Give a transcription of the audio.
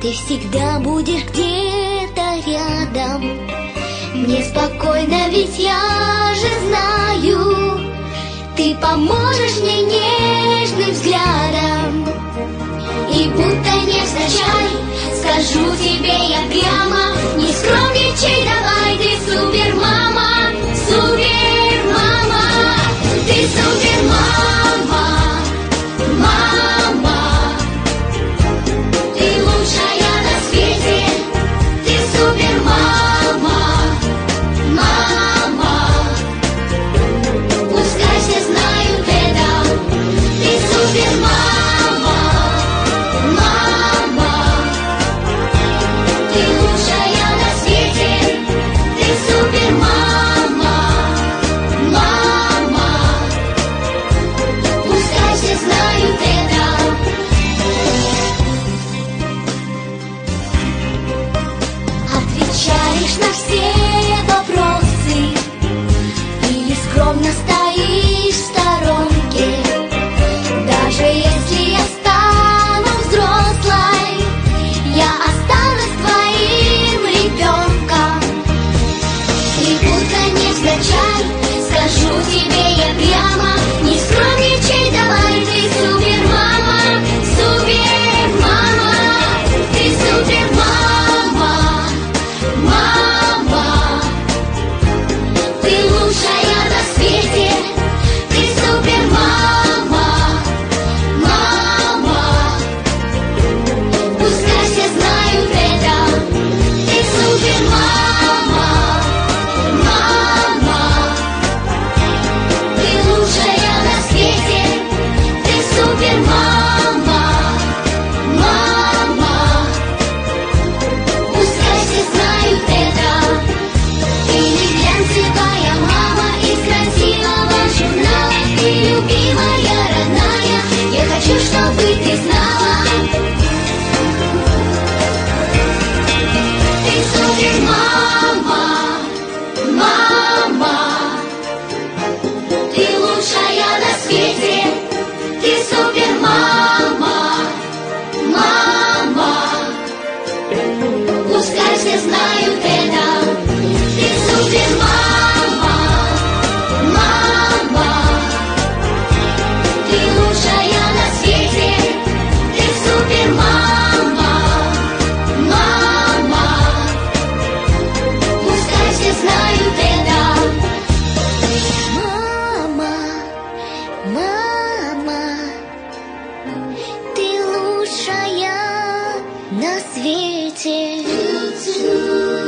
Ты всегда будешь где-то рядом. Мне спокойно, ведь я же знаю, ты поможешь мне нежным взглядом. И будто невзначай скажу тебе я прямо: не скромничай, давай, ты супермама, супермама, ты супермама, мама, ты лучшая на свете, ты супермама, мама, пускай все знают это, ты супермама. Отвечаешь на все вопросы или скромно стоишь в сторонке. Даже если я стану взрослой, я останусь твоим ребенком. И будто невзначай скажу тебе я прямо: не скромничай, давай, ты супермама, супермама, ты супермама, мама, ты лучшая на свете, ты супермама, мама, пускай все знают это, ты супермама, мама, ты лучшая на свете, ты супермама, мама, пускай все знают это. Ты не глянцевая мама из красивого журнала, ты любимая, родная, я хочу, чтобы ты знала. Ты супермама, мама, ты лучшая на свете, ты супермама, мама, пускай все знают это, ты супермама, мама, ты лучшая на свете, ты супермама, мама, пускай все знают это. Мама, мама, ты лучшая на свете.